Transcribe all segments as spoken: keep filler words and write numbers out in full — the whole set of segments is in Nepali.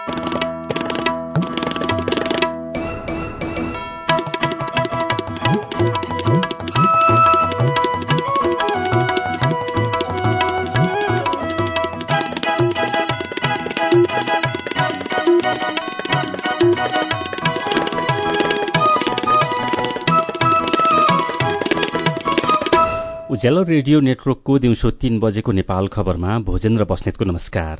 उज्यालो रेडियो नेटवर्कको दिउँसो तीन बजेको नेपाल खबरमा भोजेन्द्र बस्नेतको नमस्कार।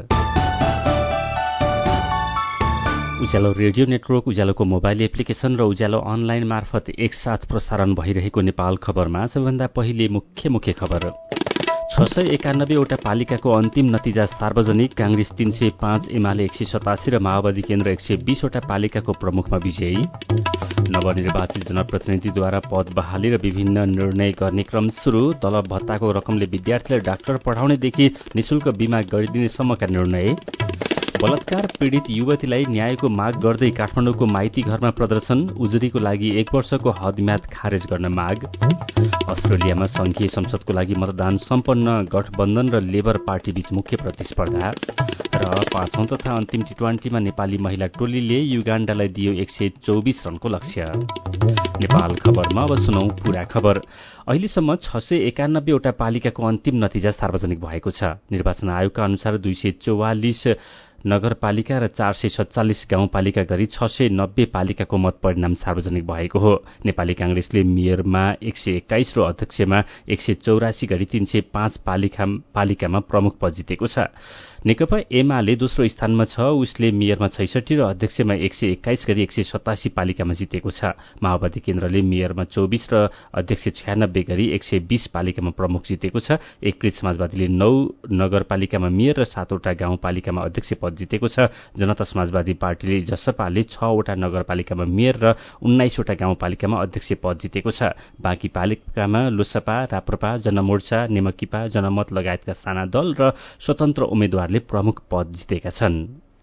उज्यालो रेडियो नेटवर्क, उज्यालोको मोबाइल एप्लिकेशन र उज्यालो अनलाइन मार्फत एकसाथ प्रसारण भइरहेको नेपाल खबरमा सबैभन्दा पहिले मुख्य मुख्य खबर। छ सय एकानब्बेवटा पालिकाको अन्तिम नतिजा सार्वजनिक। कांग्रेस तीन सय पाँच, एमाले एक सय सतासी र माओवादी केन्द्र एक सय बीसवटा पालिकाको प्रमुखमा विजयी। नवनिर्वाचित जनप्रतिनिधिद्वारा पद बहाली र विभिन्न निर्णय गर्ने क्रम शुरू। तलब भत्ताको रकमले विद्यार्थीलाई डाक्टर पढाउनेदेखि निशुल्क बीमा गरिदिनेसम्मका निर्णय। बलात्कार पीड़ित युवतीलाई न्यायको माग गर्दै काठमाडौँको माइती घरमा प्रदर्शन। उजुरीको लागि एक वर्षको हदम्याद खारेज गर्न माग। अस्ट्रेलियामा संघीय संसदको लागि मतदान सम्पन्न। गठबन्धन र लेबर पार्टी बीच मुख्य प्रतिस्पर्धा। र पाँचौं तथा अन्तिम टी ट्वेन्टीमा नेपाली महिला टोलीले युगाण्डालाई दियो एक सय चौबिस रनको लक्ष्य। नेपाल खबरमा अब सुनौ पूरा खबर। अहिलेसम्म छ सय एकानब्बेवटा पालिकाको अन्तिम नतिजा सार्वजनिक भएको छ। निर्वाचन आयोगका अनुसार दुई सय चौवालिस नगरपालिका र चार सय सत्तालिस गाउँपालिका गरी छ सय नब्बे पालिकाको मत परिणाम सार्वजनिक भएको हो। नेपाली कांग्रेसले मेयरमा एक सय एक्काइस र अध्यक्षमा एक सय चौरासी गरी तीन सय पाँच पालिका, पालिकामा प्रमुख पद जितेको छ। नेकपा एमाले दोस्रो स्थानमा छ। उसले मेयरमा छैसठी र अध्यक्षमा एक सय एक्काइस गरी एक सय सतासी पालिकामा जितेको छ। माओवादी केन्द्रले मेयरमा चौबिस र अध्यक्ष छयानब्बे गरी एक सय बीस पालिकामा प्रमुख जितेको छ। एकीकृत समाजवादीले नौ नगरपालिकामा मेयर र सातवटा गाउँपालिकामा अध्यक्ष पद जितेको छ। जनता समाजवादी पार्टीले जसपाले छवटा नगरपालिकामा मेयर र उन्नाइसवटा गाउँपालिकामा अध्यक्ष पद जितेको छ। बाँकी पालिकामा लोसपा, राप्रपा, जनमोर्चा, नेमकिपा, जनमत लगायतका साना दल र स्वतन्त्र उम्मेद्वारले प्रमुख पद जितेका छन्।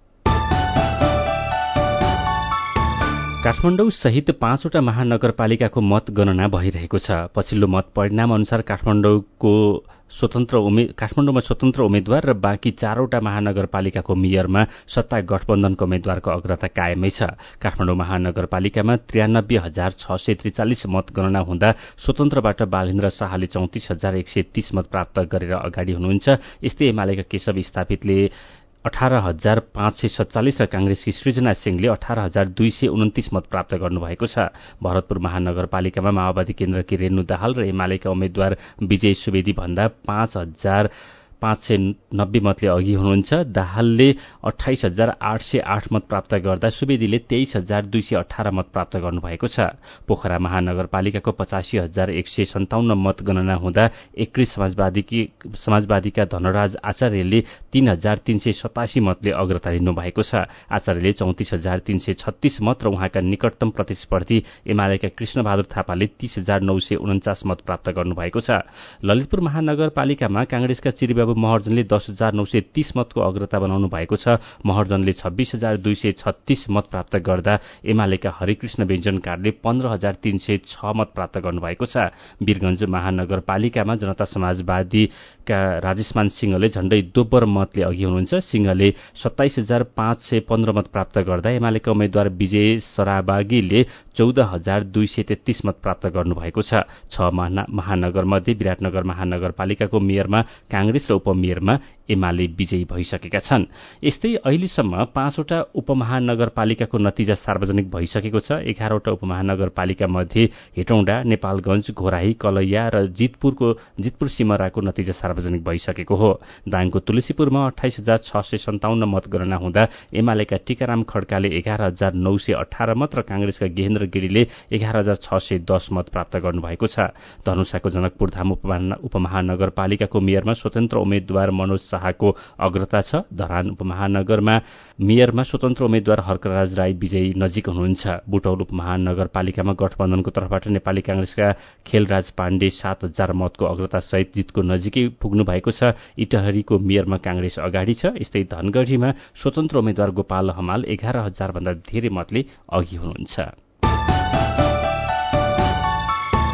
काठमाडौँ सहित पाँचवटा महानगरपालिकाको मतगणना भइरहेको छ। पछिल्लो मत परिणाम अनुसार काठमाडौँको स्वतन्त्र उम्मे काठमाडौँमा स्वतन्त्र उम्मेद्वार र बाँकी चारवटा महानगरपालिकाको मेयरमा सत्ता गठबन्धनको उम्मेद्वारको अग्रता कायमै छ। काठमाडौँ महानगरपालिकामा त्रियानब्बे हजार छ सय त्रिचालिस मतगणना हुँदा स्वतन्त्रबाट बालेन्द्र शाहले चौतिस हजार एक सय तीस मत प्राप्त गरेर अगाडि हुनुहुन्छ। यस्तै एमालेका केशव स्थापितले अठार हजार पाँच सय सत्तालिस र कांग्रेसकी सृजना सिंहले अठार हजार दुई सय उन्तिस मत प्राप्त गर्नुभएको छ। भरतपुर महानगरपालिकामा माओवादी केन्द्रकी रेणु दाहाल र एमालेका उम्मेद्वार विजय सुवेदी भन्दा पाँच हजार पाँच सय नब्बे मतले अघि हुनुहुन्छ। दाहालले अठाइस हजार आठ सय आठ मत प्राप्त गर्दा सुवेदीले तेइस हजार दुई सय अठार मत प्राप्त गर्नुभएको छ। पोखरा महानगरपालिकाको पचासी हजार एक सय सन्ताउन्न मतगणना हुँदा एकीकृत समाजवादीकी समाजवादीका धनराज आचार्यले तीन हजार तीन सय सतासी मतले अग्रता लिनुभएको छ। आचार्यले चौतिस हजार तीन सय छत्तीस मत र उहाँका निकटतम प्रतिस्पर्धी एमालेका कृष्णबहादुर थापाले तीस हजार नौ सय उन्चास मत प्राप्त गर्नुभएको छ। ललितपुर महानगरपालिकामा कांग्रेसका चिरीबाबु महर्जनले दस हजार नौ सय तीस मतको अग्रता बनाउनु भएको छ। महर्जनले छब्बीस हजार दुई सय छत्तीस मत प्राप्त गर्दा एमालेका हरिकृष्ण व्यञ्जनकारले पन्ध्र हजार तीन सय छ मत प्राप्त गर्नुभएको छ। वीरगंज महानगरपालिकामा जनता समाजवादीका राजेशमान सिंहले झण्डै दोब्बर मतले अघि हुनुहुन्छ। सिंहले सत्ताइस हजार पाँच सय पन्ध्र मत प्राप्त गर्दा एमालेका उम्मेद्वार विजय सराबागीले चौध हजार दुई सय तेत्तीस मत प्राप्त गर्नुभएको छ। छ महानगरमध्ये विराटनगर महानगरपालिकाको मेयरमा कांग्रेस र उपमेयरमा एमाले विजयी भइसकेका छन्। यस्तै अहिलेसम्म पाँचवटा उपमहानगरपालिकाको नतिजा सार्वजनिक भइसकेको छ। एघारवटा उपमहानगरपालिका मध्ये हेटौँडा, नेपालगंज, घोराही, कलैया र जितपुरको जितपुर सिमराको नतिजा सार्वजनिक भइसकेको हो। दाङको तुलसीपुरमा अठाइस हजार छ सय सन्ताउन्न मतगणना हुँदा एमालेका टीकाराम खड्काले एघार हजार नौ सय अठार मत र कांग्रेसका गेहेन्द्र गिरीले एघार हजार छ सय दस मत प्राप्त गर्नुभएको छ। धनुषाको जनकपुरधाम उपमहानगरपालिकाको मेयरमा स्वतन्त्र उम्मेद्वार मनोज शाहको अग्रता छ। धरान उपमहानगरमा मेयरमा स्वतन्त्र उम्मेद्वार हर्कराज राई विजयी नजिक हुनुहुन्छ। बुटौल उपमहानगरपालिकामा गठबन्धनको तर्फबाट नेपाली कांग्रेसका खेलराज पाण्डे सात हजार मतको अग्रतासहित जितको नजिकै पुग्नु भएको छ। इटहरीको मेयरमा कांग्रेस अगाडि छ। यस्तै धनगढ़ीमा स्वतन्त्र उम्मेद्वार गोपाल हमाल एघार हजार भन्दा धेरै मतले अघि हुनुहुन्छ।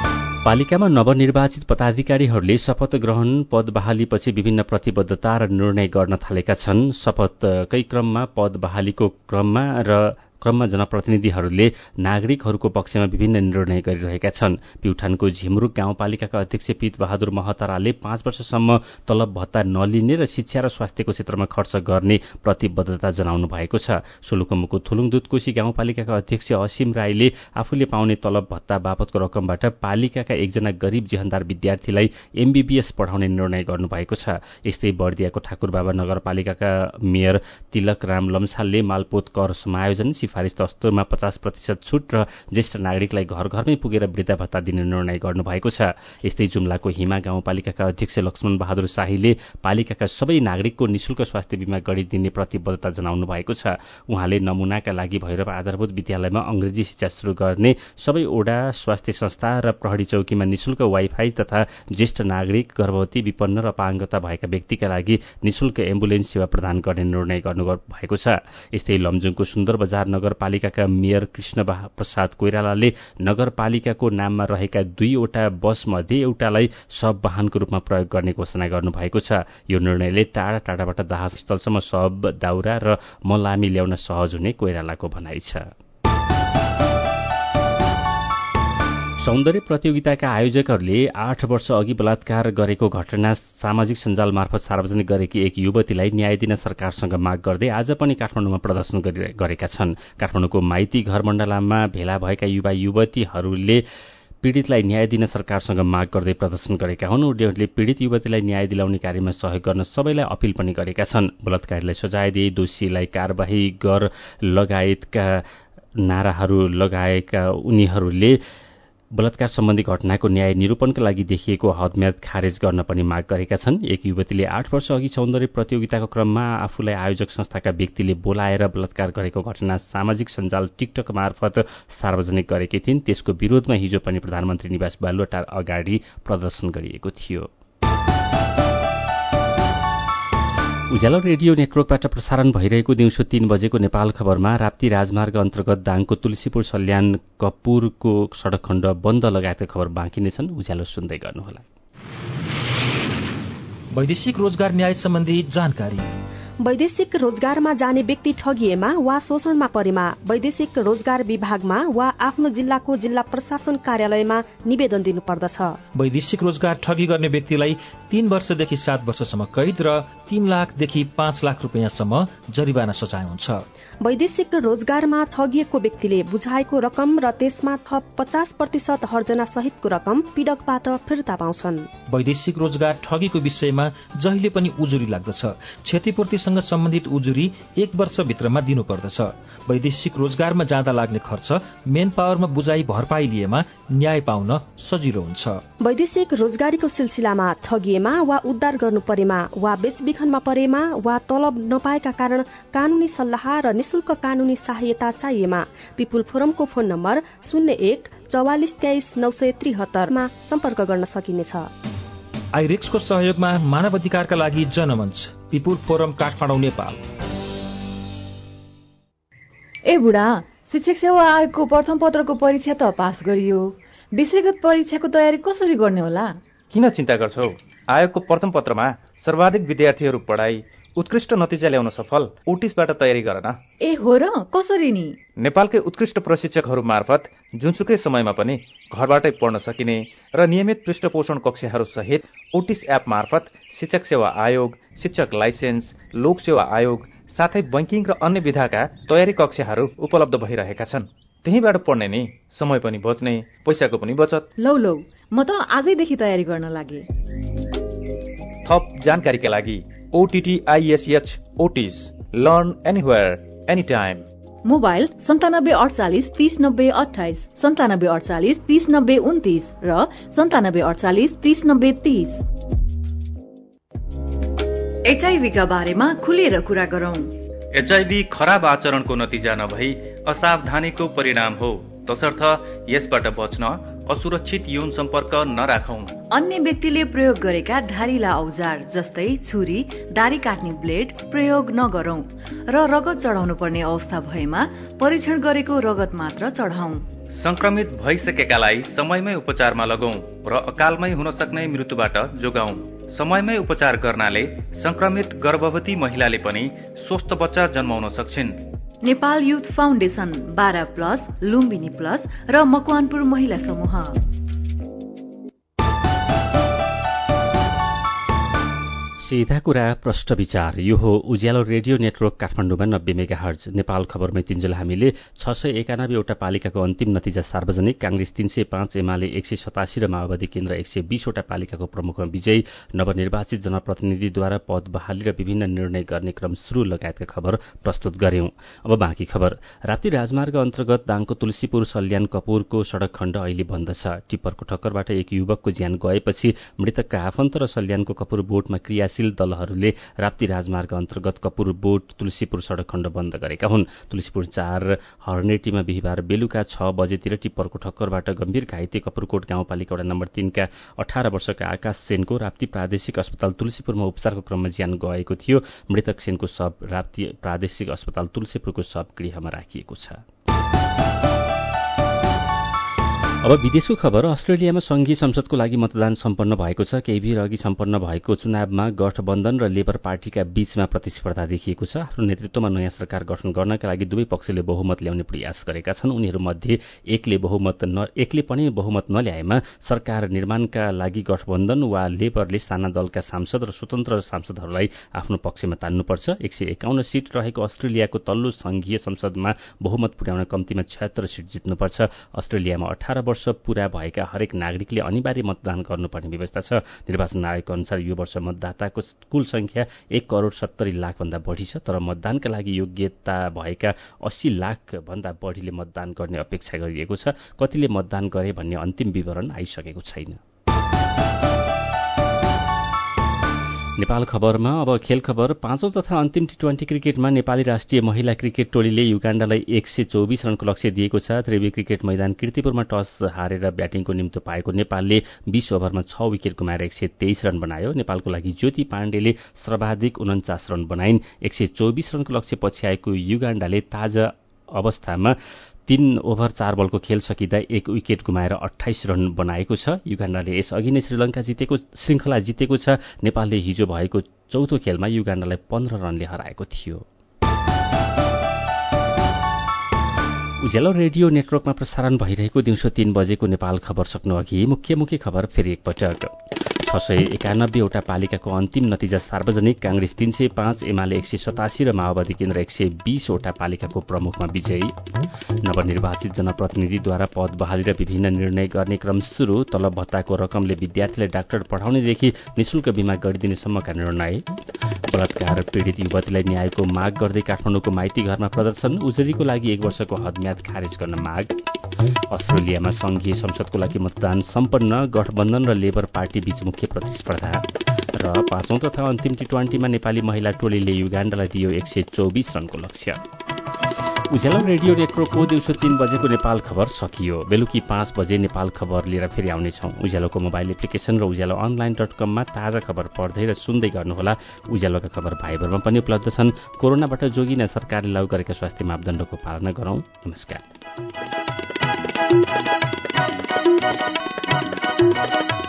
पालिकामा नवनिर्वाचित पदाधिकारीहरूले शपथ ग्रहण पद बहालीपछि विभिन्न प्रतिबद्धता र निर्णय गर्न थालेका छन्। शपथकै क्रममा पद बहालीको क्रममा र क्रममा जनप्रतिनिधिहरूले नागरिकहरूको पक्षमा विभिन्न निर्णय गरिरहेका छन्। प्युठानको झिमरुक गाउँपालिकाका अध्यक्ष पीत बहादुर महतराले पाँच वर्षसम्म तलब भत्ता नलिने र शिक्षा र स्वास्थ्यको क्षेत्रमा खर्च गर्ने प्रतिबद्धता जनाउनु भएको छ। सोलुखुम्बुको थुलुङ दुधकोशी गाउँपालिकाका अध्यक्ष असीम राईले आफूले पाउने तलब भत्ता बापतको रकमबाट पालिकाका एकजना गरीब जेहन्दार विद्यार्थीलाई एमबीबीएस पढाउने निर्णय गर्नुभएको छ। यस्तै बर्दियाको ठाकुरबाबा नगरपालिकाका मेयर तिलक राम लम्सालले मालपोत कर समायोजन सिफारिस दस्तुरमा पचास प्रतिशत छुट र ज्येष्ठ नागरिकलाई घर घरमै पुगेर वृद्धा भत्ता दिने निर्णय गर्नुभएको छ। यस्तै जुम्लाको हिमा गाउँपालिकाका अध्यक्ष लक्ष्मण बहादुर शाहीले पालिकाका सबै नागरिकको निशुल्क स्वास्थ्य बीमा गरिदिने प्रतिबद्धता जनाउनु भएको छ। उहाँले नमूनाका लागि भैरव आधारभूत विद्यालयमा अंग्रेजी शिक्षा शुरू गर्ने, सबै ओडा स्वास्थ्य संस्था र प्रहरी चौकीमा निशुल्क वाइफाई तथा ज्येष्ठ नागरिक, गर्भवती, विपन्न र अपाङ्गता भएका व्यक्तिका लागि निशुल्क एम्बुलेन्स सेवा प्रदान गर्ने निर्णय गर्नुभएको छ। यस्तै लमजुङको सुन्दर बजार नगरपालिकाका मेयर कृष्ण प्रसाद कोइरालाले नगरपालिकाको नाममा रहेका दुईवटा बस मध्ये एउटालाई शव वाहनको रूपमा प्रयोग गर्ने घोषणा गर्नुभएको छ। यो निर्णयले टाढा टाढाबाट दाह स्थलसम्म शव, दाउरा र मलामी ल्याउन सहज हुने कोइरालाको भनाइ छ। सौन्दर्य प्रतियोगिताका आयोजकहरूले आठ वर्ष अघि बलात्कार गरेको घटना सामाजिक सञ्जाल मार्फत सार्वजनिक गरेकी एक युवतीलाई न्याय दिन सरकारसँग माग गर्दै आज पनि काठमाडौँमा प्रदर्शन गरेका छन्। काठमाडौँको माइती घर मण्डलामा भेला भएका युवा युवतीहरूले पीड़ितलाई न्याय दिन सरकारसँग माग गर्दै प्रदर्शन गरेका हुन्। उनीहरूले पीड़ित युवतीलाई न्याय दिलाउने कार्यमा सहयोग गर्न सबैलाई अपील पनि गरेका छन्। बलात्कारीलाई सजाय दिए, दोषीलाई कारबाही गर लगायतका नाराहरू लगाएका उनीहरूले बलात्कार सम्बन्धी घटनाको न्याय निरूपणका लागि देखिएको हदम्याद खारेज गर्न पनि माग गरेका छन्। एक युवतीले आठ वर्ष अघि सौन्दर्य प्रतियोगिताको क्रममा आफूलाई आयोजक संस्थाका व्यक्तिले बोलाएर बलात्कार गरेको घटना सामाजिक सञ्जाल टिकटक मार्फत सार्वजनिक गरेकी थिइन्। त्यसको विरोधमा हिजो पनि प्रधानमन्त्री निवास बालुवाटार अगाडि प्रदर्शन गरिएको थियो। उज्यालो रेडियो नेटवर्कबाट प्रसारण भइरहेको दिउँसो तीन बजेको नेपाल खबरमा राप्ती राजमार्ग अन्तर्गत दाङको तुलसीपुर सल्यान कपुरको सड़क खण्ड बन्द लगायतका खबर बाँकी नै छन्। उज्यालो सुन्दै गर्नुहोला। वैदेशिक रोजगार न्याय सम्बन्धी जानकारी। वैदेशिक रोजगारमा जाने व्यक्ति ठगिएमा वा शोषणमा परेमा वैदेशिक रोजगार विभागमा वा आफ्नो जिल्लाको जिल्ला प्रशासन कार्यालयमा निवेदन दिनुपर्दछ। वैदेशिक रोजगार ठगी गर्ने व्यक्तिलाई तीन वर्षदेखि सात वर्षसम्म कैद र तीन लाखदेखि पाँच लाख रुपियाँसम्म जरिवाना सजाय हुन्छ। वैदेशिक रोजगारमा ठगिएको व्यक्तिले बुझाएको रकम र त्यसमा थप पचास प्रतिशत हर्जना सहितको रकम पीड़कबाट फिर्ता पाउँछन्। वैदेशिक रोजगार ठगीको विषयमा जहिले पनि उजुरी लाग्दछ। क्षतिपूर्तिसँग सम्बन्धित उजुरी एक वर्षभित्रमा दिनुपर्दछ। वैदेशिक रोजगारमा जाँदा लाग्ने खर्च मेन पावरमा बुझाइ भरपाई लिएमा न्याय पाउन सजिलो हुन्छ। वैदेशिक रोजगारीको सिलसिलामा ठगिएमा वा उद्धार गर्नु परेमा वा बेचबिखनमा परेमा वा तलब नपाएका कारण कानूनी सल्लाह र निशुल्क कानूनी सहायता चाहिएमा पिपुल फोरमको फोन नम्बर शून्य एक चौवालिस तेइस नौ सय त्रिहत्तरमा सम्पर्क गर्न सकिनेछ। आइरेक्सको सहयोगमा मानव अधिकारका लागि जनमञ्च पिपुल फोरम काठमाडौँ नेपाल। ए बुढा, शिक्षक सेवा आयोगको प्रथम पत्रको परीक्षा त पास गरियो, विषयगत परीक्षाको तयारी कसरी गर्ने होला? किन चिन्ता गर्छौ? आयोगको प्रथम पत्रमा सर्वाधिक विद्यार्थीहरू पढाइ उत्कृष्ट नतिजा ल्याउन सफल ओटिसबाट तयारी गर न। ए हो र, कसरी नि? नेपालकै उत्कृष्ट प्रशिक्षकहरू मार्फत जुनसुकै समयमा पनि घरबाटै पढ्न सकिने र नियमित पृष्ठपोषण कक्षाहरू सहित ओटिस एप मार्फत शिक्षक सेवा आयोग, शिक्षक लाइसेन्स, लोक सेवा आयोग साथै बैंकिङ र अन्य विधाका तयारी कक्षाहरू उपलब्ध भइरहेका छन्। त्यहीबाट पढ्ने नि समय पनि बच्ने, पैसाको पनि बचत। लौ लौ, म त आजैदेखि तयारी गर्न लागे। थप जानकारीका लागि OTT ISH Otis learn anywhere any time. Mobile सन्तानब्बे अडचालिस तीस नब्बे अठाइस, सन्तानब्बे अडचालिस तीस नब्बे उन्तिस र सन्तानब्बे अडचालिस तीस नब्बे तीस। एचआईभी का बारेमा खुलेर कुरा गरौं। एचआईभी खराब आचरणको नतिजा नभई असावधानीको परिणाम हो, तसर्थ यसबाट बच्न असुरक्षित यौन सम्पर्क नराखौं। अन्य व्यक्तिले प्रयोग गरेका धारिला औजार जस्तै छुरी, दारी काट्ने ब्लेड प्रयोग नगरौं र रगत चढाउनु पर्ने अवस्था भएमा परीक्षण गरेको रगत मात्र चढाउँ। संक्रमित भइसकेकालाई समयमै उपचारमा लगौं र अकालमै हुन सक्ने मृत्युबाट जोगाउँ। समयमै उपचार गर्नाले संक्रमित गर्भवती महिलाले पनि स्वस्थ बच्चा जन्माउन सक्छिन्। Nepal youth foundation, Bara plus, Lumbini plus र मकवानपुर महिला समूह। सीधा कुरा प्रष्ट विचार। यो हो उज्यालो रेडियो नेटवर्क काठमाडौँमा नब्बे मेगा हर्ज। नेपाल खबरमै तिन्जेल हामीले छ सय एकानब्बेवटा पालिकाको अन्तिम नतिजा सार्वजनिक। कांग्रेस तीन सय पाँच, एमाले एक सय सतासी र माओवादी केन्द्र एक सय बीसवटा पालिकाको प्रमुखमा विजयी। नवनिर्वाचित जनप्रतिनिधिद्वारा पद बहाली र विभिन्न निर्णय गर्ने क्रम शुरू लगायतका खबर प्रस्तुत गर्यौं। अब बाँकी खबर। राप्ती राजमार्ग अन्तर्गत दाङको तुलसीपुर सल्यान कपुरको सड़क खण्ड अहिले बन्द छ। टिप्परको ठक्करबाट एक युवकको ज्यान गएपछि मृतकका आफन्त र सल्यानको कपुर बोटमा क्रियाशील दलहरूले राप्ती राजमार्ग अन्तर्गत कपुर बोट तुलसीपुर सड़क खण्ड बन्द गरेका हुन्। तुलसीपुर चार हर्नेटीमा बिहिबार बेलुका छ बजेतिर टिप्परको ठक्करबाट गम्भीर घाइते कपुरकोट गाउँपालिका वडा नम्बर तीनका अठार वर्षका आकाश सेनको राप्ती प्रादेशिक अस्पताल तुलसीपुरमा उपचारको क्रममा ज्यान गएको थियो। मृतक सेनको शव राप्ती प्रादेशिक अस्पताल तुलसीपुरको शव गृहमा राखिएको छ। अब विदेशको खबर। अस्ट्रेलियामा संघीय संसदको लागि मतदान सम्पन्न भएको छ। केही बेर अघि सम्पन्न भएको चुनावमा गठबन्धन र लेबर पार्टीका बीचमा प्रतिस्पर्धा देखिएको छ। आफ्नो नेतृत्वमा नयाँ सरकार गठन गर्नका लागि दुवै पक्षले बहुमत ल्याउने प्रयास गरेका छन्। उनीहरूमध्ये एकले बहुमत न एकले पनि बहुमत नल्याएमा सरकार निर्माणका लागि गठबन्धन वा लेबरले साना दलका सांसद र स्वतन्त्र सांसदहरूलाई आफ्नो पक्षमा तान्नुपर्छ। एक सय एकाउन्न सीट रहेको अस्ट्रेलियाको तल्लो संघीय संसदमा बहुमत पुर्याउन कम्तीमा छयत्तर सीट जित्नुपर्छ। अस्ट्रेलियामा अठार वर्ष पूरा भएका हरेक नागरिकले अनिवार्य मतदान गर्नुपर्ने व्यवस्था छ। निर्वाचन आयोगको अनुसार यो वर्ष मतदाताको कुल संख्या एक करोड़ सत्तरी लाख भन्दा बढ़ी छ। तर मतदानका लागि योग्यता भएका अस्सी लाख भन्दा बढ़ीले मतदान गर्ने अपेक्षा गरिएको छ। कतिले मतदान गरे भन्ने अन्तिम विवरण आइसकेको छैन। नेपाल खबरमा अब खेल खबर। पाँचौं तथा अन्तिम टी ट्वेन्टी क्रिकेटमा नेपाली राष्ट्रिय महिला क्रिकेट टोलीले युगाण्डालाई एक सय चौबिस रनको लक्ष्य दिएको छ। त्रिवी क्रिकेट मैदान कीर्तिपुरमा टस हारेर ब्याटिङको निम्तो पाएको नेपालले बीस ओभरमा छ विकेट गुमाएर एक सय तेइस रन बनायो। नेपालको लागि ज्योति पाण्डेले सर्वाधिक उन्चास रन बनाइन्। एक सय चौबिस रनको लक्ष्य पछ्याएको युगाण्डाले ताजा अवस्थामा तीन ओभर चार बलको खेल सकिँदा एक विकेट गुमाएर अठाइस रन बनाएको छ। युगाण्डाले यसअघि नै श्रीलंका जितेको श्रृंखला जितेको छ। नेपालले हिजो भएको चौथो खेलमा युगाण्डालाई पन्ध्र रनले हराएको थियो। उज्यालो रेडियो नेटवर्कमा प्रसारण भइरहेको दिउँसो तीन बजेको नेपाल खबर सक्नु अघि मुख्य मुख्य खबर फेरि एकपटक। छ सय एकानब्बेवटा पालिकाको अन्तिम नतिजा सार्वजनिक। कांग्रेस तीन सय पाँच, एमाले एक सय सतासी र माओवादी केन्द्र एक सय बीसवटा पालिकाको प्रमुखमा विजयी। नवनिर्वाचित जनप्रतिनिधिद्वारा पद बहाली र विभिन्न निर्णय गर्ने क्रम शुरू। तलब भत्ताको रकमले विद्यार्थीलाई डाक्टर पढाउनेदेखि निशुल्क बीमा गरिदिनेसम्मका निर्णय। बलात्कार पीड़ित युवतीलाई न्यायको माग गर्दै काठमाडौँको माइती घरमा प्रदर्शन। उजुरीको लागि एक वर्षको हदम्याद खारेज गर्न माग। अस्ट्रेलियामा संघीय संसदको लागि मतदान सम्पन्न। गठबन्धन र लेबर पार्टी बीच मुख्य प्रतिस्पर्धा। र पाँचौं तथा अन्तिम टी ट्वेन्टीमा नेपाली महिला टोलीले युगाण्डालाई दियो एक सय चौबिस रनको लक्ष्य। उज्यालो रेडियो नेटवर्कको दिउँसो तीन बजेको नेपाल खबर सकियो। बेलुकी पाँच बजे नेपाल खबर लिएर फेरि आउनेछौं। उज्यालोको मोबाइल एप्लिकेशन र उज्यालो अनलाइन डट कममा ताजा खबर पढ्दै र सुन्दै गर्नुहोला। उज्यालोका खबर भाइबरमा पनि उपलब्ध छन्। कोरोनाबाट जोगिन सरकारले लागू गरेका स्वास्थ्य मापदण्डको पालना गरौं। नमस्कार।